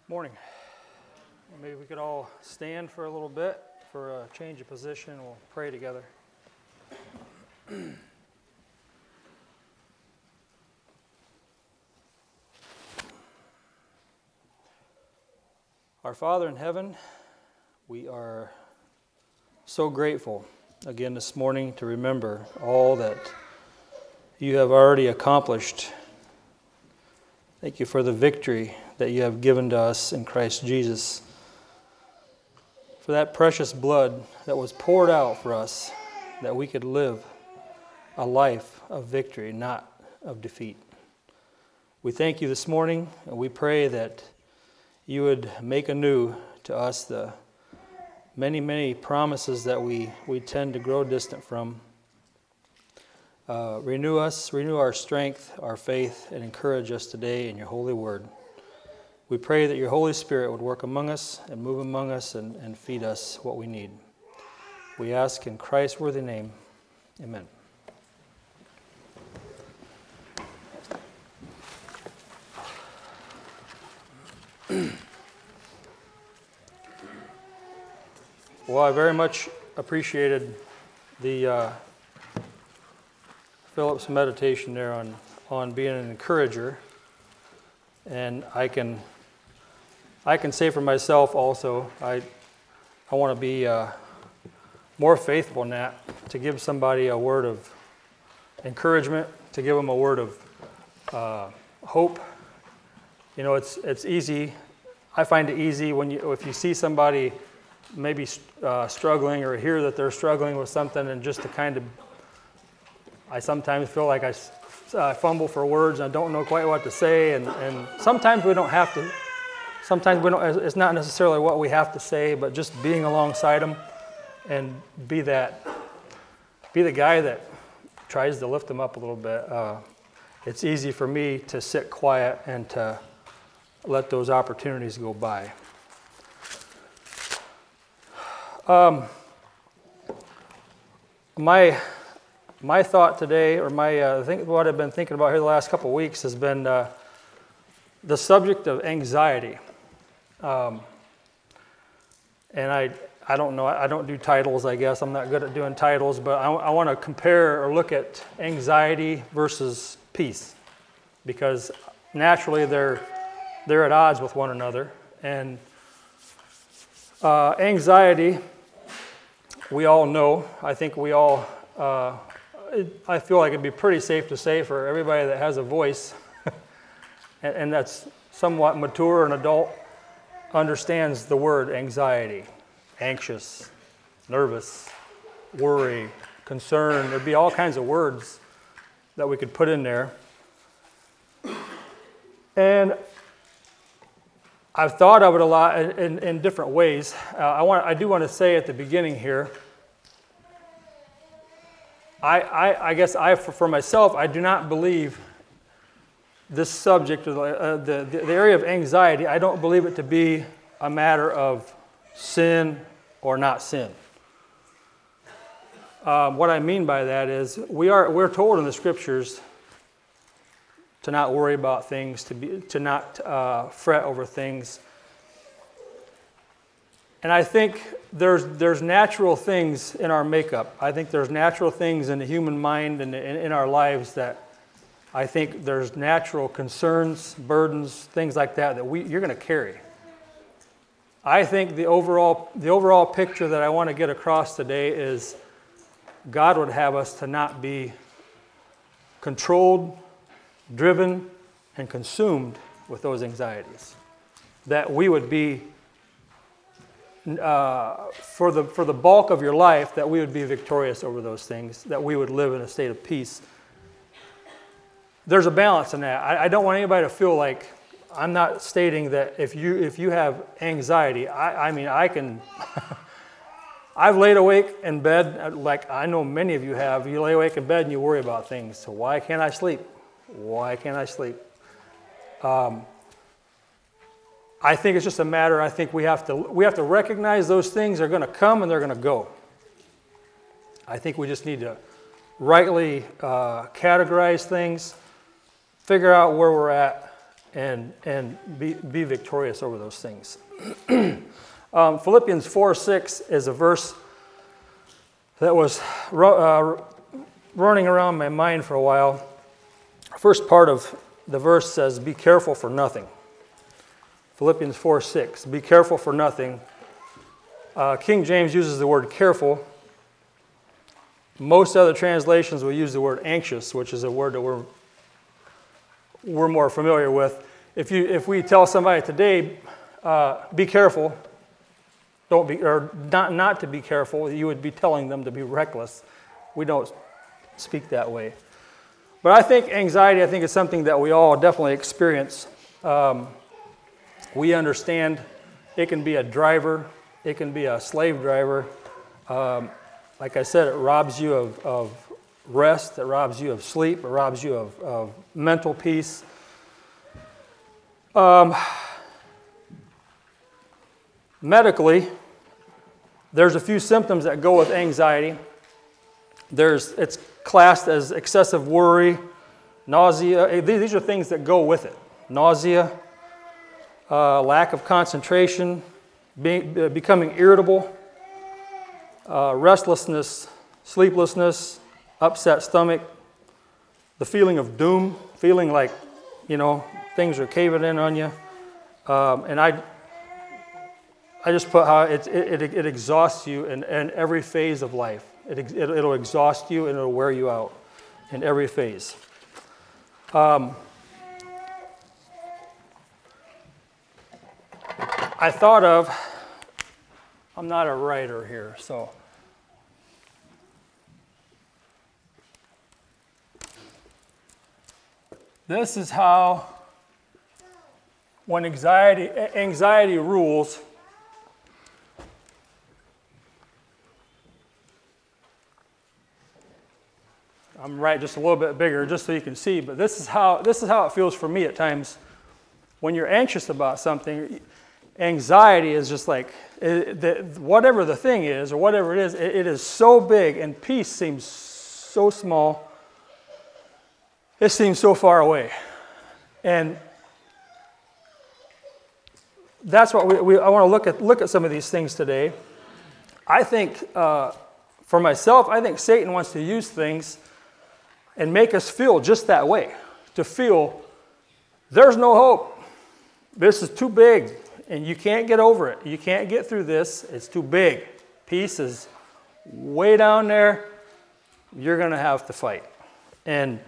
Morning. Maybe we could all stand for a little bit for a change of position. We'll pray together. Our Father in heaven, we are so grateful again this morning to remember all that you have already accomplished. Thank you for the victory that you have given to us in Christ Jesus, for that precious blood that was poured out for us, that we could live a life of victory, not of defeat. We thank you this morning, and we pray that you would make anew to us the many, many promises that we tend to grow distant from. Renew us, renew our strength, our faith, and encourage us today in your holy word. We pray that your Holy Spirit would work among us and move among us and feed us what we need. We ask in Christ's worthy name, amen. Well, I very much appreciated the Philip's meditation there on being an encourager, and I can say for myself also, I want to be more faithful in that, to give somebody a word of encouragement, to give them a word of hope. You know, it's easy. I find it easy if you see somebody maybe struggling, or hear that they're struggling with something, and just to kind of, I sometimes feel like I fumble for words and I don't know quite what to say, and sometimes we don't have to. Sometimes we don't. It's not necessarily what we have to say, but just being alongside them and be the guy that tries to lift them up a little bit. It's easy for me to sit quiet and to let those opportunities go by. My thought today, or what I've been thinking about here the last couple of weeks, has been the subject of anxiety. And I don't know, I don't do titles, I guess. I'm not good at doing titles, but I want to compare or look at anxiety versus peace, because naturally they're at odds with one another. And anxiety, we all know, I think we all, I feel like it'd be pretty safe to say for everybody that has a voice, and that's somewhat mature and adult, understands the word anxiety. Anxious, nervous, worry, concern. There'd be all kinds of words that we could put in there. And I've thought of it a lot in different ways. I do want to say at the beginning here, I guess for myself, I do not believe this subject, the area of anxiety, I don't believe it to be a matter of sin or not sin. What I mean by that is we're told in the scriptures to not worry about things, to not fret over things. And I think there's natural things in our makeup. I think there's natural things in the human mind and in our lives that I think there's natural concerns, burdens, things like that you're going to carry. I think the overall picture that I want to get across today is God would have us to not be controlled, driven, and consumed with those anxieties. That we would be, for the bulk of your life, that we would be victorious over those things, that we would live in a state of peace. There's a balance in that. I don't want anybody to feel like, I'm not stating that if you have anxiety, I can, I've laid awake in bed, like I know many of you have. You lay awake in bed and you worry about things. So why can't I sleep? Why can't I sleep? I think it's just a matter, I think we have to recognize those things are going to come and they're going to go. I think we just need to rightly categorize things, figure out where we're at, and be victorious over those things. Philippians 4:6 is a verse that was running around my mind for a while. First part of the verse says, be careful for nothing. Philippians 4:6, be careful for nothing. King James uses the word careful. Most other translations will use the word anxious, which is a word that we're more familiar with. If we tell somebody today, be careful, don't be, or not to be careful, you would be telling them to be reckless. We don't speak that way. But I think anxiety, is something that we all definitely experience. We understand it can be a driver, it can be a slave driver. Like I said, it robs you of rest, it robs you of sleep, it robs you of mental peace. Medically, there's a few symptoms that go with anxiety. It's classed as excessive worry, nausea. These are things that go with it. Nausea, lack of concentration, becoming irritable, restlessness, sleeplessness, upset stomach, the feeling of doom, feeling like, things are caving in on you. And I just put how it exhausts you in every phase of life. It'll exhaust you and it'll wear you out in every phase. I thought of, I'm not a writer here, so. This is how, when anxiety rules, I'm writing just a little bit bigger just so you can see, but this is how it feels for me at times. When you're anxious about something, anxiety is just like, whatever the thing is, or whatever it is so big, and peace seems so small. It seems so far away. And that's what I want to look at some of these things today. I think, for myself, I think Satan wants to use things and make us feel just that way. To feel, there's no hope. This is too big, and you can't get over it. You can't get through this. It's too big. Peace is way down there. You're going to have to fight. And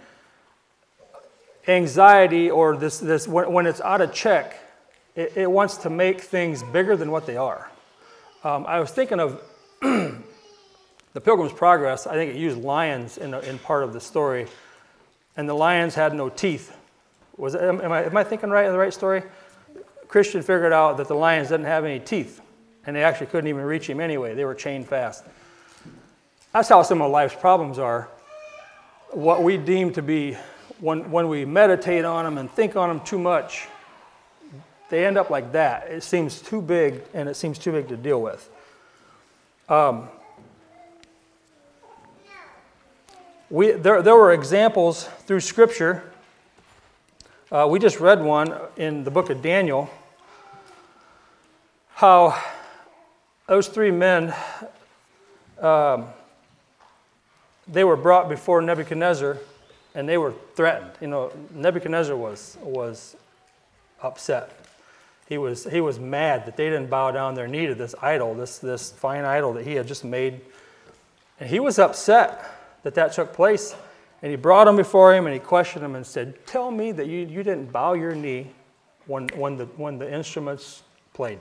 anxiety, or this when it's out of check, it wants to make things bigger than what they are. I was thinking of the Pilgrim's Progress. I think it used lions in part of the story, and the lions had no teeth. Am I thinking right in the right story? Christian figured out that the lions didn't have any teeth, and they actually couldn't even reach him anyway. They were chained fast. That's how some of life's problems are. What we deem to be, when we meditate on them and think on them too much, they end up like that. It seems too big, and it seems too big to deal with. There were examples through Scripture. We just read one in the book of Daniel, how those three men, they were brought before Nebuchadnezzar, and they were threatened. Nebuchadnezzar was upset. He was mad that they didn't bow down their knee to this idol, this fine idol that he had just made. And he was upset that took place. And he brought them before him, and he questioned them and said, "Tell me that you didn't bow your knee when the instruments played."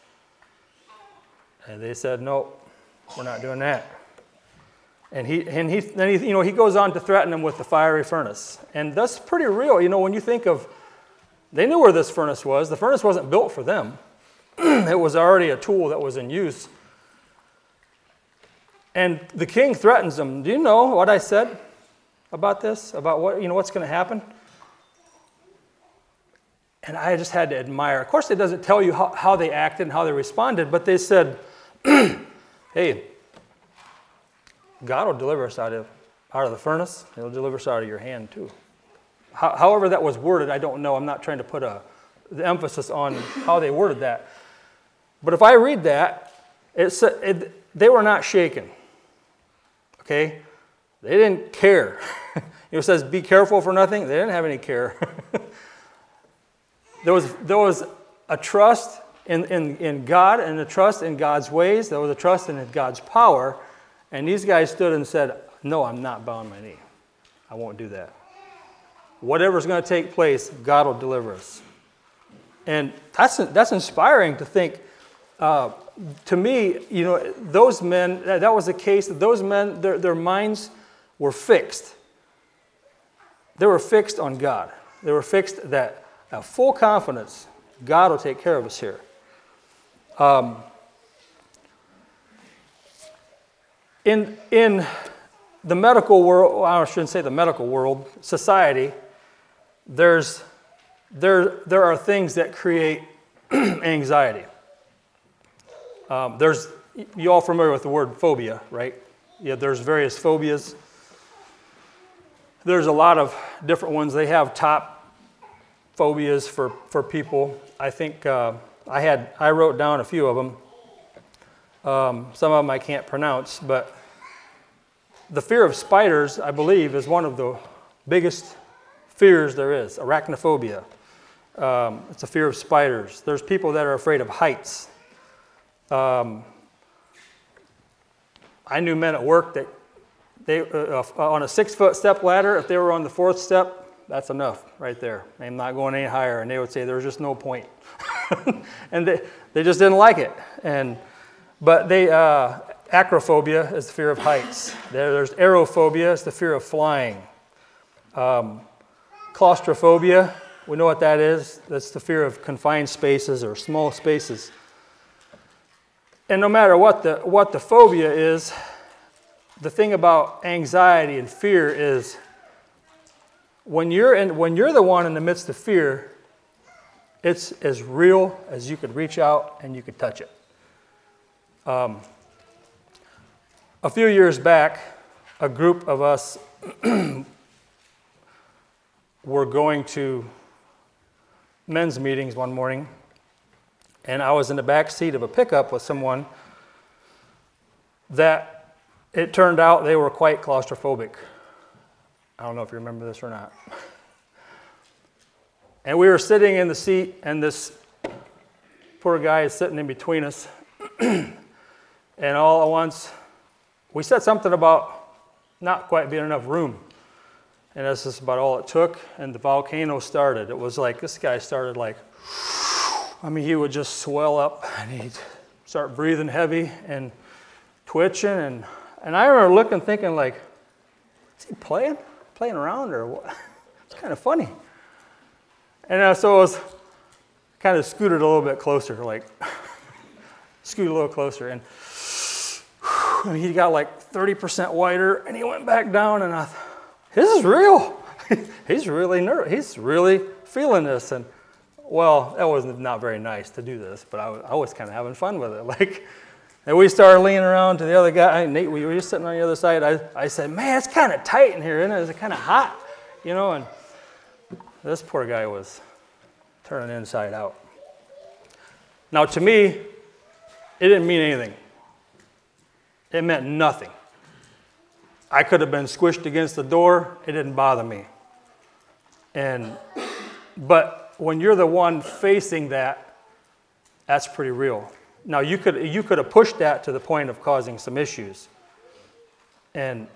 And they said, "No, we're not doing that." And then he goes on to threaten them with the fiery furnace. And that's pretty real. When you think of, they knew where this furnace was. The furnace wasn't built for them. It was already a tool that was in use. And the king threatens them. Do you know what I said about this? About what's going to happen? And I just had to admire. Of course, it doesn't tell you how they acted and how they responded, but they said, "Hey, God will deliver us out of the furnace. He'll deliver us out of your hand too." However that was worded, I don't know. I'm not trying to put a the emphasis on how they worded that. But if I read that, they were not shaken. Okay? They didn't care. It says, be careful for nothing. They didn't have any care. There was a trust in God and a trust in God's ways. There was a trust in God's power. And these guys stood and said, no, I'm not bowing my knee. I won't do that. Whatever's going to take place, God will deliver us. And that's inspiring to think. To me, those men, that was the case. Those men, their minds were fixed. They were fixed on God. They were fixed that full confidence, God will take care of us here. In the medical world, well, I shouldn't say the medical world, society, there are things that create anxiety. You all familiar with the word phobia, right? Yeah, there's various phobias. There's a lot of different ones. They have top phobias for people. I think I wrote down a few of them. Some of them I can't pronounce, but the fear of spiders, I believe, is one of the biggest fears there is. Arachnophobia. It's a fear of spiders. There's people that are afraid of heights. I knew men at work that they on a 6-foot step ladder, if they were on the 4th step, that's enough right there. I'm not going any higher. And they would say there's just no point. And they just didn't like it. But acrophobia is the fear of heights. There's aerophobia, it's the fear of flying. Claustrophobia, we know what that is. That's the fear of confined spaces or small spaces. And no matter what the phobia is, the thing about anxiety and fear is when you're the one in the midst of fear, it's as real as you could reach out and you could touch it. A few years back, a group of us were going to men's meetings one morning, and I was in the back seat of a pickup with someone that it turned out they were quite claustrophobic. I don't know if you remember this or not. And we were sitting in the seat, and this poor guy is sitting in between us. And all at once, we said something about not quite being enough room. And that's just about all it took, and the volcano started. It was like, this guy started like, he would just swell up, and he'd start breathing heavy and twitching. And I remember looking, thinking like, is he playing around or what? It's kind of funny. And so I was kind of scooted a little bit closer, and he got like 30% whiter, and he went back down, and I thought, this is real. He's really nervous. He's really feeling this. And well, that was not very nice to do this, but I was kind of having fun with it. And we started leaning around to the other guy. Nate, we were just sitting on the other side. I said, man, it's kind of tight in here, isn't it? It's kind of hot, And this poor guy was turning inside out. Now, to me, it didn't mean anything. It meant nothing. I could have been squished against the door. It didn't bother me. But when you're the one facing that, that's pretty real. Now, you could have pushed that to the point of causing some issues. And,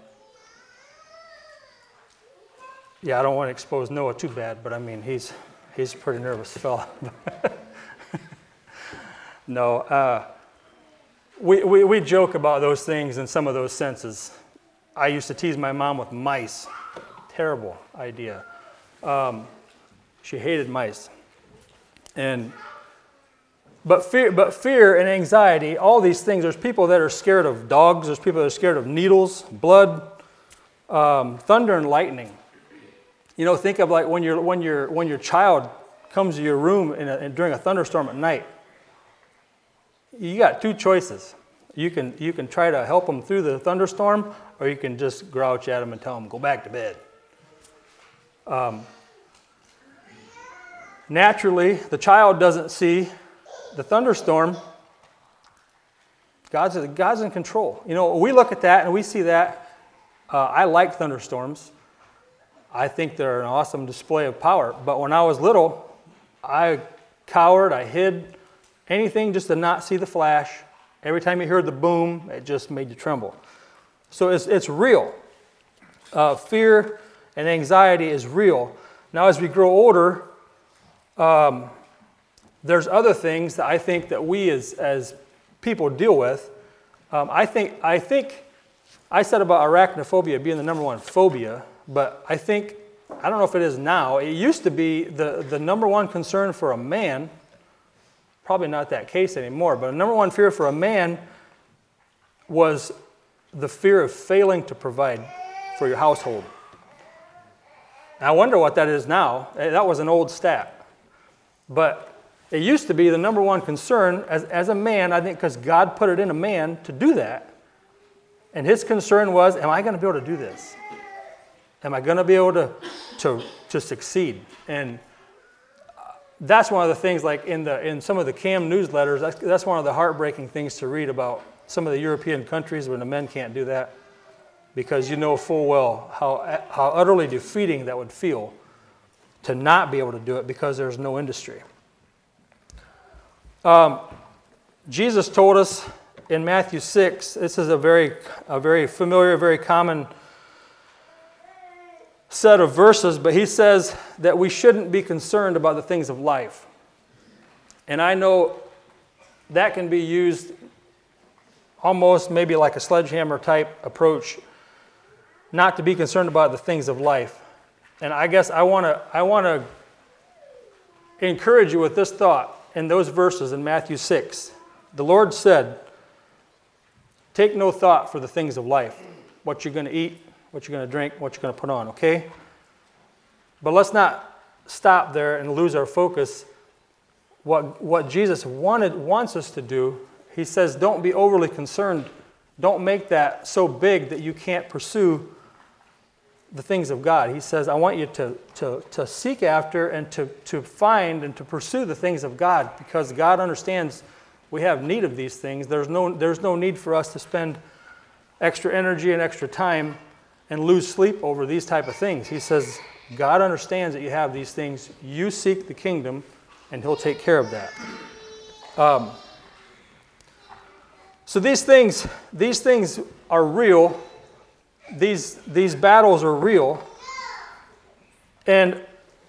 yeah, I don't want to expose Noah too bad, but he's a pretty nervous fella. No, we joke about those things in some of those senses. I used to tease my mom with mice. Terrible idea. She hated mice. But fear and anxiety, all these things, there's people that are scared of dogs, there's people that are scared of needles, blood, thunder and lightning. Think of like when your child comes to your room during a thunderstorm at night. You got two choices. You can try to help them through the thunderstorm, or you can just grouch at them and tell them, go back to bed. naturally, the child doesn't see the thunderstorm. God's in control. You know, we look at that and we see that. I like thunderstorms. I think they're an awesome display of power. But when I was little, I cowered, I hid, anything just to not see the flash. Every time you heard the boom, it just made you tremble. So it's real. Fear and anxiety is real. Now, as we grow older, there's other things that I think that we as people deal with. I think I said about arachnophobia being the number one phobia, but I don't know if it is now. It used to be the number one concern for a man. Probably not that case anymore, but the number one fear for a man was the fear of failing to provide for your household. And I wonder what that is now. That was an old stat. But it used to be the number one concern as a man, I think, because God put it in a man to do that. And his concern was, am I going to be able to do this? Am I going to be able to succeed? And that's one of the things, like in some of the CAM newsletters, that's one of the heartbreaking things to read about some of the European countries where the men can't do that, because you know full well how utterly defeating that would feel to not be able to do it because there's no industry. Jesus told us in Matthew 6, this is a very familiar, very common set of verses, but he says that we shouldn't be concerned about the things of life. And I know that can be used almost maybe like a sledgehammer type approach, not to be concerned about the things of life. And I guess I want to encourage you with this thought in those verses in Matthew 6. The Lord said, take no thought for the things of life, what you're going to eat, what you're going to drink, what you're going to put on, okay? But let's not stop there and lose our focus. What Jesus wants us to do, he says, don't be overly concerned. Don't make that so big that you can't pursue the things of God. He says, I want you to seek after and to find and to pursue the things of God, because God understands we have need of these things. There's no need for us to spend extra energy and extra time and lose sleep over these type of things. He says, God understands that you have these things. You seek the kingdom, and he'll take care of that. So these things are real. These battles are real. And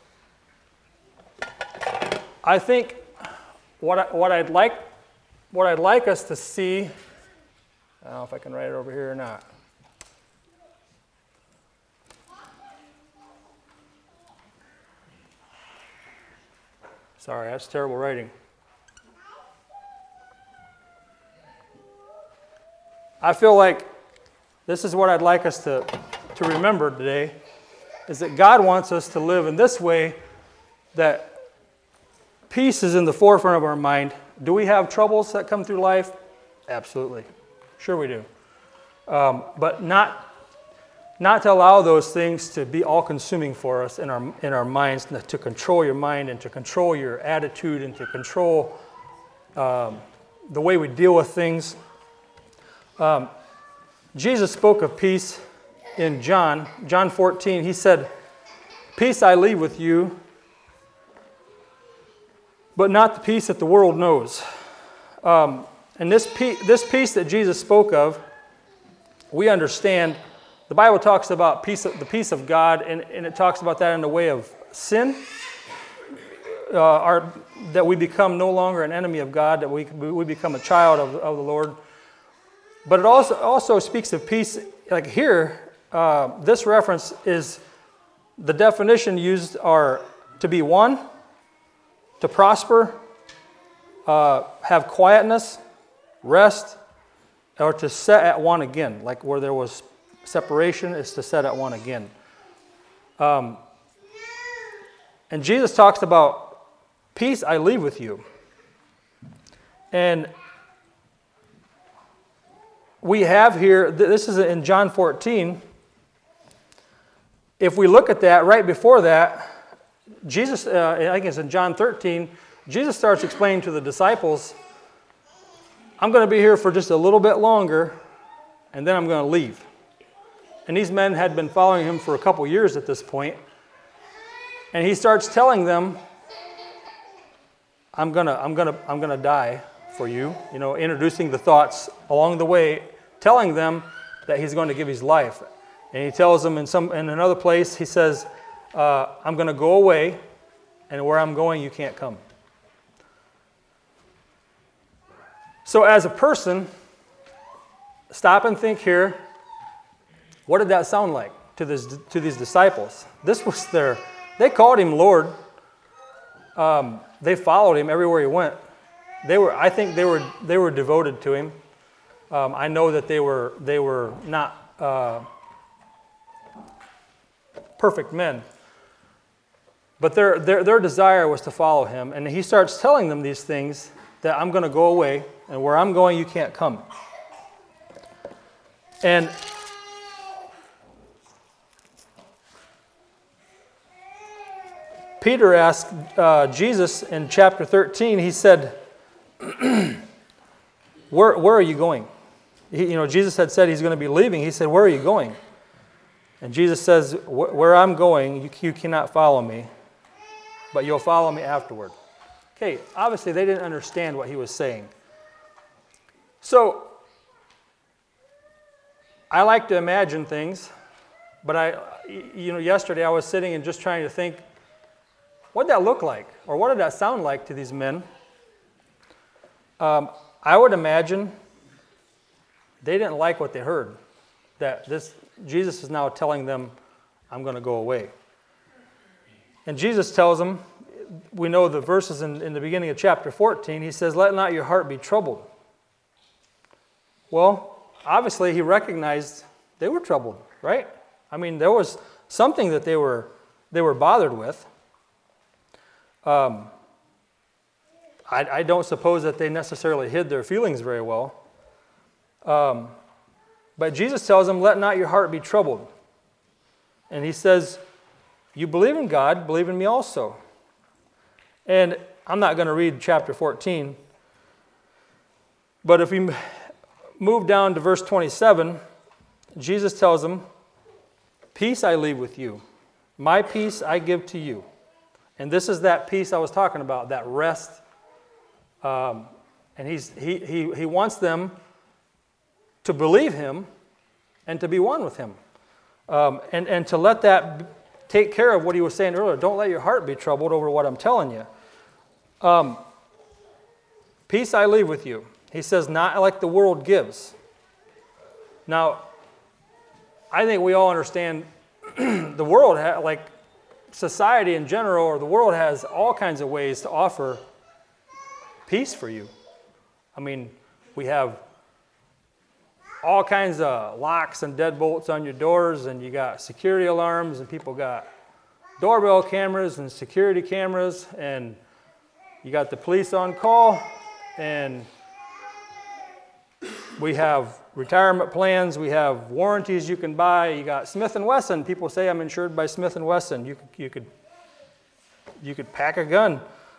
I think what I'd like us to see, I don't know if I can write it over here or not. Sorry, that's terrible writing. I feel like this is what I'd like us to remember today, is that God wants us to live in this way, that peace is in the forefront of our mind. Do we have troubles that come through life? Absolutely. Sure we do. But not to allow those things to be all-consuming for us in our minds, to control your mind and to control your attitude and to control the way we deal with things. Jesus spoke of peace in John 14. He said, peace I leave with you, but not the peace that the world knows. And this peace that Jesus spoke of, we understand. The Bible talks about the peace of God, and it talks about that in the way of sin, that we become no longer an enemy of God, that we become a child of the Lord. But it also speaks of peace, like here, this reference is, the definition used are to be one, to prosper, have quietness, rest, or to set at one again, like where there was separation is to set at one again. And Jesus talks about peace I leave with you. And we have here, this is in John 14. If we look at that, right before that, Jesus, I think it's in John 13, Jesus starts explaining to the disciples, I'm going to be here for just a little bit longer, and then I'm going to leave. And these men had been following him for a couple years at this point. And he starts telling them, I'm gonna die for you. You know, introducing the thoughts along the way, telling them that he's going to give his life. And he tells them in another place, he says, I'm going to go away, and where I'm going, you can't come. So as a person, stop and think here, what did that sound like to these disciples? This was they called him Lord. They followed him everywhere he went. I think they were devoted to him. I know that they were not perfect men, but their desire was to follow him. And he starts telling them these things, that I'm going to go away, and where I'm going, you can't come. And Peter asked Jesus in chapter 13, he said, where are you going? Jesus had said he's going to be leaving. He said, where are you going? And Jesus says, where I'm going, you cannot follow me, but you'll follow me afterward. Okay, obviously they didn't understand what he was saying. So, I like to imagine things, but yesterday I was sitting and just trying to think, what did that look like? Or what did that sound like to these men? I would imagine they didn't like what they heard. That Jesus is now telling them, I'm going to go away. And Jesus tells them, we know the verses in the beginning of chapter 14, he says, let not your heart be troubled. Well, obviously he recognized they were troubled, right? I mean, there was something that they were bothered with. I don't suppose that they necessarily hid their feelings very well. But Jesus tells them, let not your heart be troubled. And he says, you believe in God, believe in me also. And I'm not going to read chapter 14, but if we move down to verse 27, Jesus tells them, peace I leave with you. My peace I give to you. And this is that peace I was talking about, that rest. And he wants them to believe him and to be one with him. And to let that take care of what he was saying earlier. Don't let your heart be troubled over what I'm telling you. Peace I leave with you. He says, not like the world gives. Now, I think we all understand the world, like society in general, or the world has all kinds of ways to offer peace for you. I mean, we have all kinds of locks and deadbolts on your doors, and you got security alarms, and people got doorbell cameras and security cameras, and you got the police on call, and we have retirement plans, we have warranties you can buy. You got Smith & Wesson. People say I'm insured by Smith & Wesson. You could pack a gun.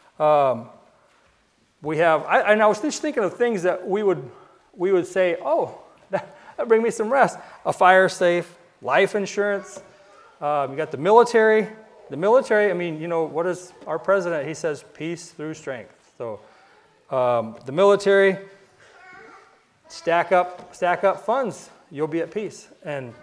We have, I was just thinking of things that we would say, oh, that bring me some rest. A fire safe, life insurance. You got the military. The military, I mean, what is our president? He says peace through strength. So the military, stack up funds. You'll be at peace. And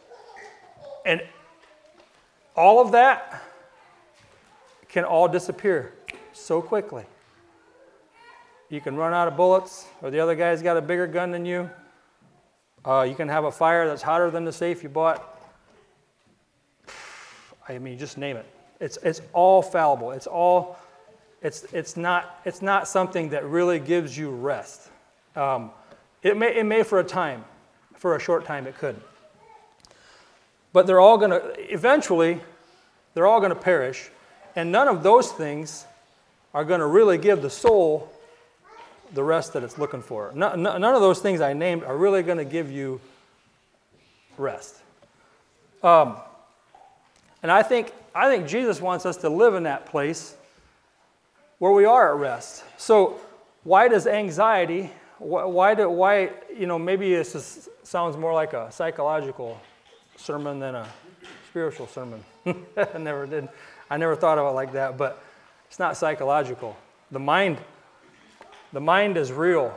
all of that can all disappear so quickly. You can run out of bullets, or the other guy's got a bigger gun than you. You can have a fire that's hotter than the safe you bought. I mean, just name it. It's all fallible. It's not something that really gives you rest. It may for a short time it could. But eventually they're all gonna perish, and none of those things are gonna really give the soul the rest that it's looking for. None of those things I named are really going to give you rest. And I think Jesus wants us to live in that place where we are at rest. So why does anxiety, maybe this sounds more like a psychological sermon than a spiritual sermon. I never thought of it like that, but it's not psychological. The mind is real.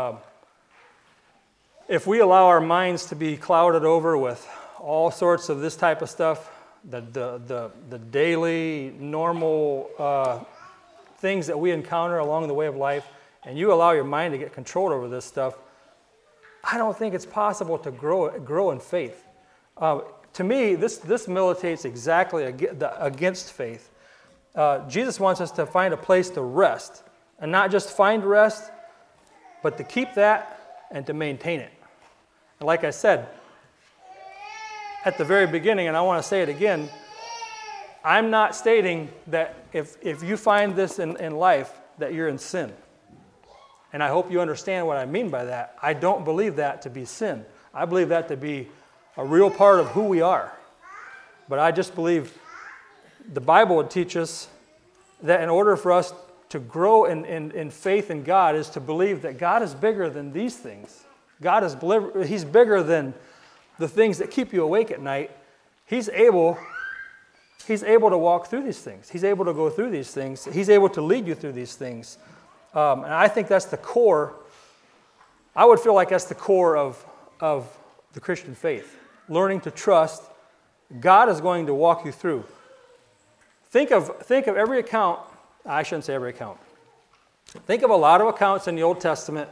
If we allow our minds to be clouded over with all sorts of this type of stuff, the daily, normal things that we encounter along the way of life, and you allow your mind to get control over this stuff, I don't think it's possible to grow in faith. To me, this militates exactly against faith. Jesus wants us to find a place to rest, and not just find rest, but to keep that and to maintain it. And like I said at the very beginning, and I want to say it again, I'm not stating that if you find this in life, that you're in sin. And I hope you understand what I mean by that. I don't believe that to be sin. I believe that to be a real part of who we are. But I just believe the Bible would teach us that in order for us to grow in faith in God is to believe that God is bigger than these things. He's bigger than the things that keep you awake at night. He's able to walk through these things. He's able to go through these things. He's able to lead you through these things. And I think that's the core. I would feel like that's the core of the Christian faith. Learning to trust God is going to walk you through. Think of every account. I shouldn't say every account. Think of a lot of accounts in the Old Testament.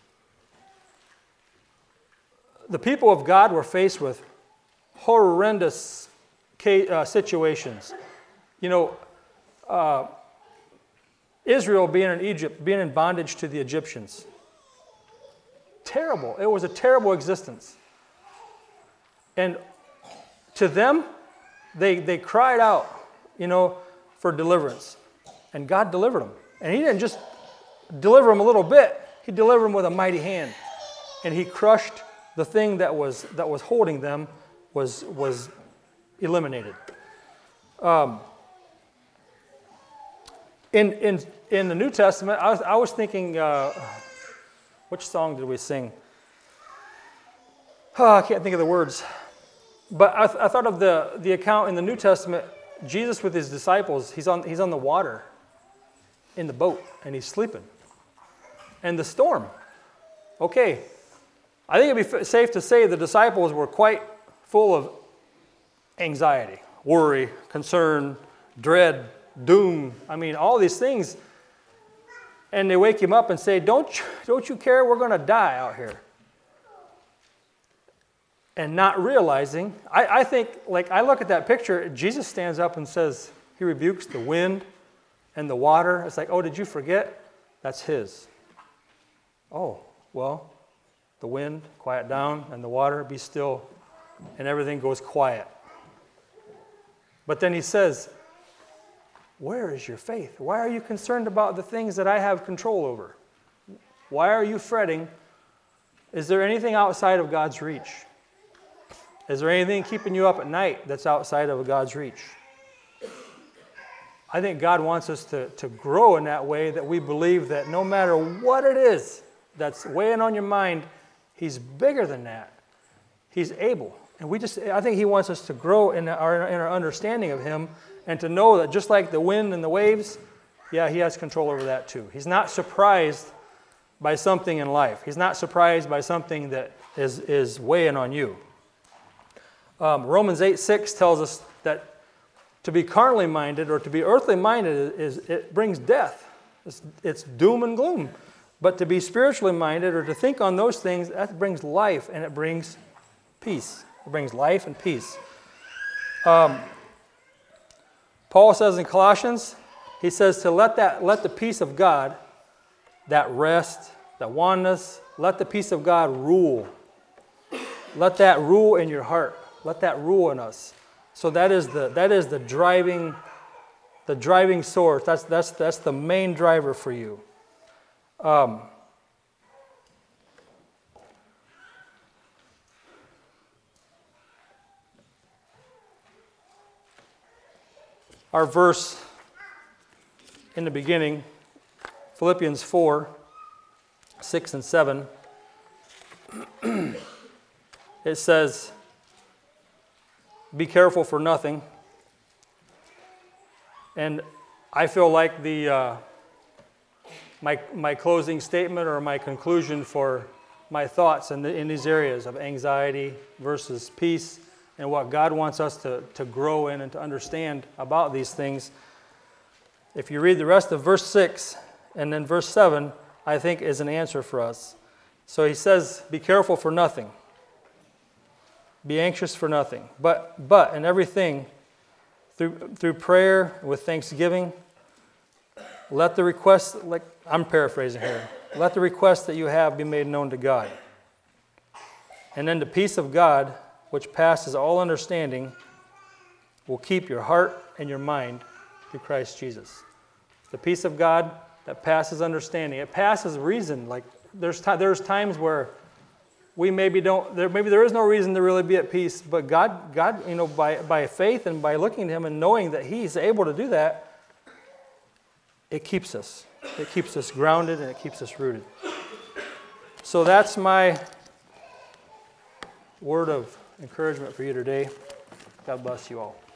The people of God were faced with horrendous situations. Israel being in Egypt, being in bondage to the Egyptians. Terrible. It was a terrible existence. And to them, they cried out, for deliverance. And God delivered them. And He didn't just deliver them a little bit. He delivered them with a mighty hand. And He crushed the thing that was holding them was eliminated. In the New Testament, I was thinking, which song did we sing? I can't think of the words. But I thought of the account in the New Testament, Jesus with His disciples, he's on the water in the boat, and He's sleeping. And the storm. Okay, I think it'd be safe to say the disciples were quite full of anxiety, worry, concern, dread, doom. All these things. And they wake Him up and say, don't you care? We're going to die out here. And not realizing, I think, I look at that picture, Jesus stands up and says, He rebukes the wind and the water. It's like, oh, did you forget? That's His. Oh, well, the wind, quiet down, and the water, be still, and everything goes quiet. But then He says, where is your faith? Why are you concerned about the things that I have control over? Why are you fretting? Is there anything outside of God's reach? Is there anything keeping you up at night that's outside of God's reach? I think God wants us to grow in that way, that we believe that no matter what it is that's weighing on your mind, He's bigger than that. He's able. And I think He wants us to grow in our understanding of Him, and to know that just like the wind and the waves, He has control over that too. He's not surprised by something in life. He's not surprised by something that is weighing on you. Romans 8:6 tells us that to be carnally minded or to be earthly minded it brings death. It's doom and gloom. But to be spiritually minded or to think on those things, that brings life and it brings peace. It brings life and peace. Paul says in Colossians, he says to let the peace of God, that rest, that oneness, let the peace of God rule. Let that rule in your heart. Let that rule in us. So that is the driving source. That's the main driver for you. our verse in the beginning, Philippians 4, 6 and 7, it says, be careful for nothing. And I feel like my closing statement or my conclusion for my thoughts in these areas of anxiety versus peace and what God wants us to grow in and to understand about these things. If you read the rest of verse 6 and then verse 7, I think is an answer for us. So he says, be careful for nothing. Be anxious for nothing. But in everything, through prayer, with thanksgiving, let the request, like I'm paraphrasing here, let the request that you have be made known to God. And then the peace of God, which passes all understanding, will keep your heart and your mind through Christ Jesus. The peace of God that passes understanding. It passes reason. Like there's times where we maybe there is no reason to really be at peace, but God, by faith and by looking to Him and knowing that He's able to do that, it keeps us. It keeps us grounded and it keeps us rooted. So that's my word of encouragement for you today. God bless you all.